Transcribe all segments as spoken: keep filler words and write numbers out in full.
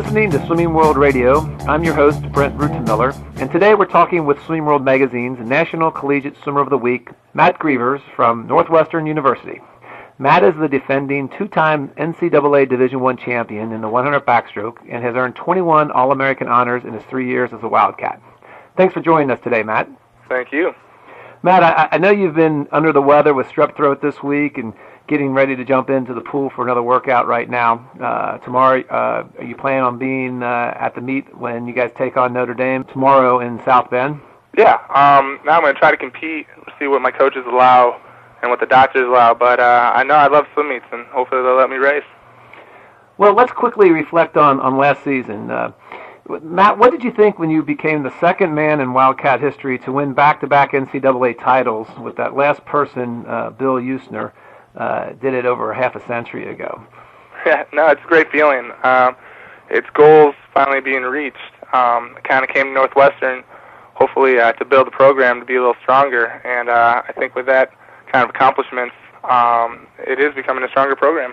listening to Swimming World Radio. I'm your host, Brent Rutenmiller, and today we're talking with Swimming World Magazine's National Collegiate Swimmer of the Week, Matt Grievers from Northwestern University. Matt is the defending two-time N C double A Division I champion in the one hundred backstroke and has earned twenty-one All-American honors in his three years as a Wildcat. Thanks for joining us today, Matt. Thank you. Matt, I, I know you've been under the weather with strep throat this week and getting ready to jump into the pool for another workout right now. Uh, tomorrow, uh, are you planning on being uh, at the meet when you guys take on Notre Dame tomorrow in South Bend? Yeah, um, now I'm going to try to compete, see what my coaches allow and what the doctors allow, but uh, I know I love swim meets, and hopefully they'll let me race. Well, let's quickly reflect on, on last season. Uh, Matt, what did you think when you became the second man in Wildcat history to win back-to-back N C double A titles with that last person, uh, Bill Usner, uh, did it over half a century ago? Yeah, no, it's a great feeling. Um, it's goals finally being reached. Um, I kind of came to Northwestern, hopefully uh, to build the program to be a little stronger, and uh, I think with that kind of accomplishments, um, it is becoming a stronger program.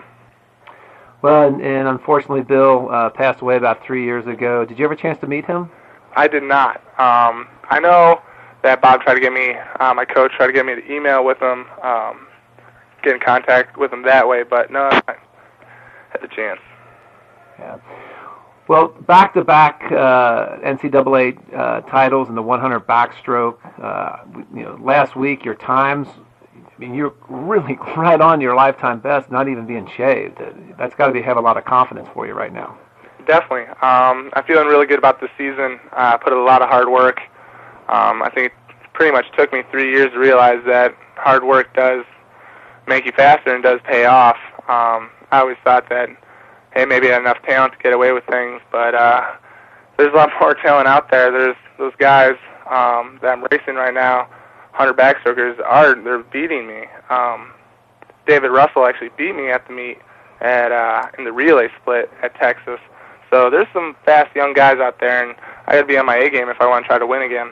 Well, and, and unfortunately, Bill uh, passed away about three years ago. Did you ever have a chance to meet him? I did not. Um, I know that Bob tried to get me, uh, my coach tried to get me to email with him, um, get in contact with him that way, but no, I had the chance. Yeah. Well, back-to-back uh, N C double A uh, titles in the one hundred backstroke. Uh, you know, last week your times, I mean, you're really right on your lifetime best, not even being shaved. That's got to be have a lot of confidence for you right now. Definitely. Um, I'm feeling really good about this season. I uh, put in a lot of hard work. Um, I think it pretty much took me three years to realize that hard work does make you faster and does pay off. Um, I always thought that, hey, maybe I had enough talent to get away with things, but uh, there's a lot more talent out there. There's those guys um, that I'm racing right now, one hundred backstrokers, are they're beating me. Um, David Russell actually beat me at the meet at uh, in the relay split at Texas. So there's some fast young guys out there, and I got to be on my A game if I want to try to win again.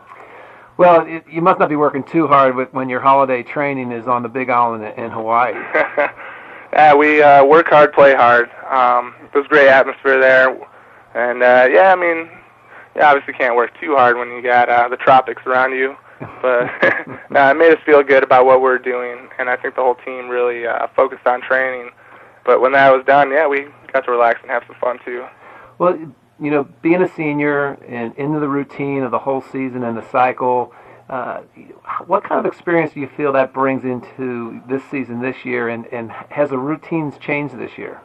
Well, it, you must not be working too hard with, when your holiday training is on the Big Island in, in Hawaii. Yeah, we uh, work hard, play hard. Um, there's great atmosphere there, and uh, yeah, I mean, you obviously can't work too hard when you got uh, the tropics around you. But no, it made us feel good about what we're doing, and I think the whole team really uh, focused on training. But when that was done, yeah, we got to relax and have some fun too. Well, you know, being a senior and into the routine of the whole season and the cycle, uh, what kind of experience do you feel that brings into this season this year, and, and has the routines changed this year?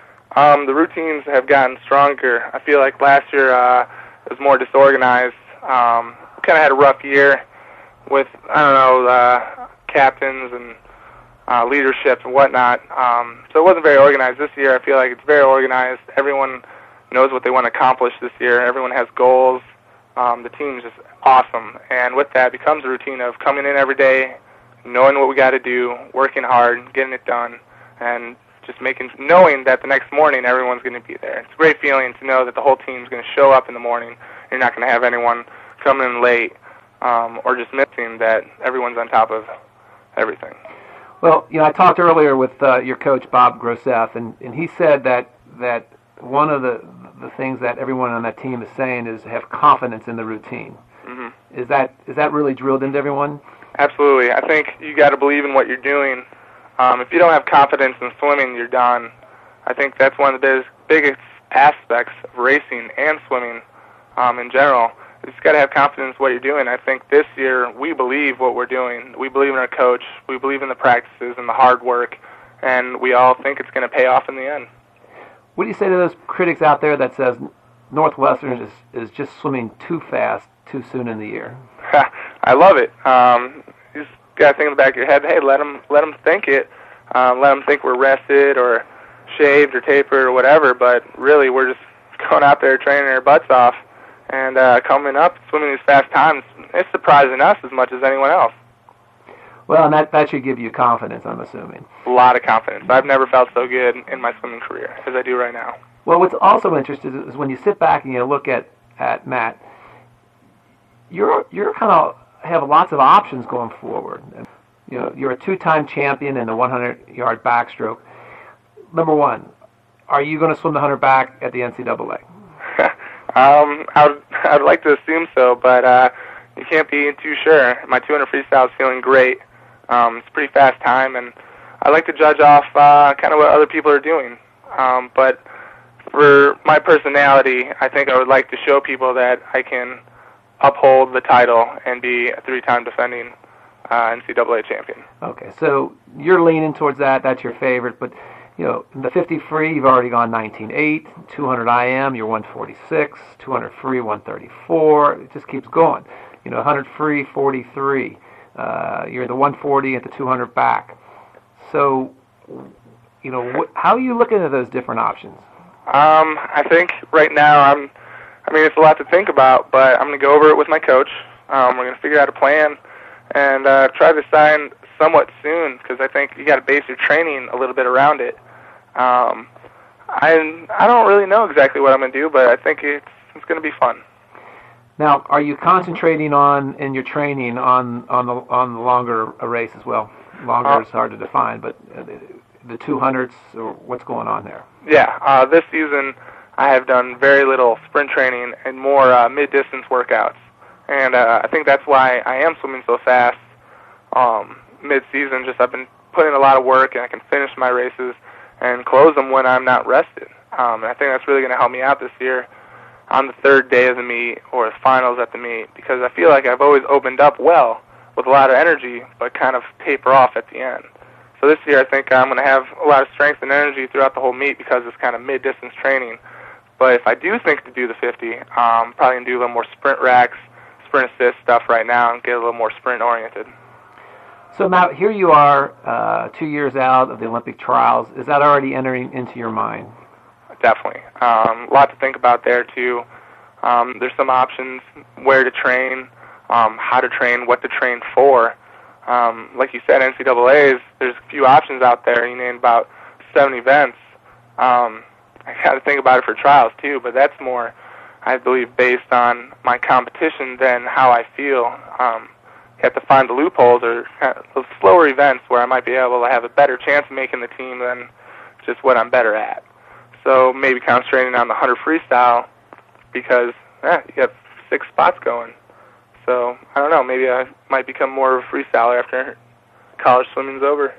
Um, the routines have gotten stronger. I feel like last year uh, it was more disorganized. Um, kind of had a rough year with, I don't know, uh, captains and uh, leadership and whatnot. Um, so it wasn't very organized this year. I feel like it's very organized. Everyone knows what they want to accomplish this year. Everyone has goals. Um, the team's just awesome. And with that becomes a routine of coming in every day, knowing what we got to do, working hard, getting it done, and just making, knowing that the next morning everyone's going to be there. It's a great feeling to know that the whole team's going to show up in the morning. You're not going to have anyone coming in late um, or just missing, that everyone's on top of everything. Well, you know, I talked earlier with uh, your coach, Bob Grosseff, and, and he said that that one of the the things that everyone on that team is saying is have confidence in the routine. Mm-hmm. Is that is that really drilled into everyone? Absolutely. I think you got to believe in what you're doing. Um, if you don't have confidence in swimming, you're done. I think that's one of the biggest, biggest aspects of racing and swimming um, in general. You just got to have confidence in what you're doing. I think this year we believe what we're doing. We believe in our coach. We believe in the practices and the hard work, and we all think it's going to pay off in the end. What do you say to those critics out there that says Northwestern is, is just swimming too fast too soon in the year? I love it. Um, you just got to think in the back of your head, hey, let them, let them think it. Um, let them think we're rested or shaved or tapered or whatever, but really we're just going out there training our butts off and uh, coming up, swimming these fast times. It's surprising us as much as anyone else. Well, and that, that should give you confidence, I'm assuming. A lot of confidence. I've never felt so good in my swimming career as I do right now. Well, what's also interesting is when you sit back and you look at, at Matt, you're you're kind of have lots of options going forward. You know, you're a two-time champion in the one hundred yard backstroke. Number one, are you going to swim the hundred back at the N C double A? um, I would, I would like to assume so, but uh, you can't be too sure. My two hundred freestyle is feeling great. Um, it's a pretty fast time, and I like to judge off uh, kind of what other people are doing. Um, but for my personality, I think I would like to show people that I can uphold the title and be a three-time defending uh, N C double A champion. Okay, so you're leaning towards that. That's your favorite, but you know, in the fifty free, you've already gone nineteen eight, two hundred I M, you're one forty-six, two hundred free, one thirty-four. It just keeps going. You know, one hundred free, forty-three. Uh, you're the one forty at the two hundred back. So, you know, wh- how are you looking at those different options? Um, I think right now I'm, I mean, it's a lot to think about, but I'm going to go over it with my coach. Um, we're going to figure out a plan and uh, try to sign somewhat soon, because I think you got to base your training a little bit around it. Um, I I don't really know exactly what I'm going to do, but I think it's it's going to be fun. Now, are you concentrating on in your training on on the on the longer race as well? Longer uh, is hard to define, but uh, the, the two hundreds, or what's going on there? Yeah, uh, this season I have done very little sprint training and more uh, mid-distance workouts, and uh, I think that's why I am swimming so fast um, mid-season. Just I've been putting a lot of work, and I can finish my races and close them when I'm not rested. Um, and I think that's really going to help me out this year on the third day of the meet or the finals at the meet, because I feel like I've always opened up well with a lot of energy, but kind of taper off at the end. So this year I think I'm going to have a lot of strength and energy throughout the whole meet because it's kind of mid-distance training. But if I do think to do the fifty, I'm um, probably going to do a little more sprint racks, sprint assist stuff right now and get a little more sprint-oriented. So, Matt, here you are uh, two years out of the Olympic trials. Is that already entering into your mind? Definitely. Um, a lot to think about there, too. Um, there's some options, where to train, um, how to train, what to train for. Um, like you said, N C double A's, there's a few options out there. You named about seven events. Um, I got to think about it for trials, too, but that's more, I believe, based on my competition than how I feel. Um, you have to find the loopholes or kind of those slower events where I might be able to have a better chance of making the team than just what I'm better at. So maybe concentrating on the one hundred freestyle because eh, you have six spots going. So I don't know, maybe I might become more of a freestyler after college swimming's over.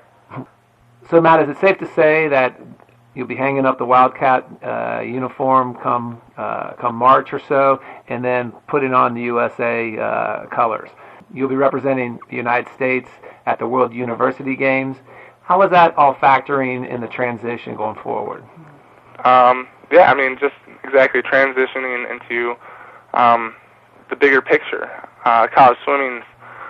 So Matt, is it safe to say that you'll be hanging up the Wildcat uh, uniform come uh, come March or so, and then putting on the U S A uh, colors? You'll be representing the United States at the World University Games. How is that all factoring in the transition going forward? Um, yeah, I mean, just exactly transitioning into um, the bigger picture. Uh, college swimming,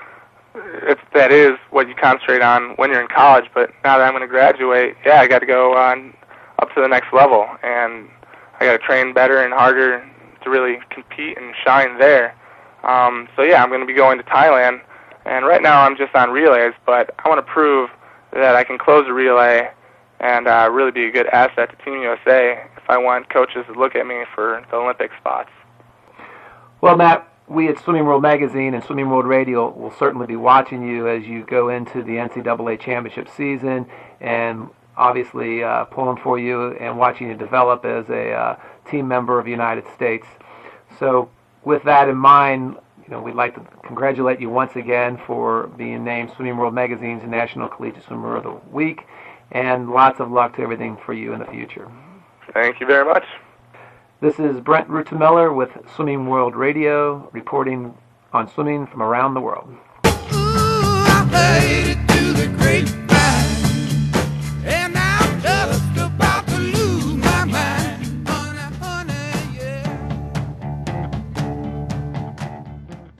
it's, that is what you concentrate on when you're in college, but now that I'm going to graduate, yeah, I got to go on up to the next level, and I got to train better and harder to really compete and shine there. Um, so yeah, I'm going to be going to Thailand, and right now I'm just on relays, but I want to prove that I can close a relay and uh, really be a good asset to Team U S A if I want coaches to look at me for the Olympic spots. Well, Matt, we at Swimming World Magazine and Swimming World Radio will certainly be watching you as you go into the N C double A championship season, and obviously uh, pulling for you and watching you develop as a uh, team member of the United States. So with that in mind, you know, we'd like to congratulate you once again for being named Swimming World Magazine's National Collegiate Swimmer of the Week, and lots of luck to everything for you in the future. Thank you very much. This is Brent Rutemiller with Swimming World Radio, reporting on swimming from around the world. Ooh, I made it to the great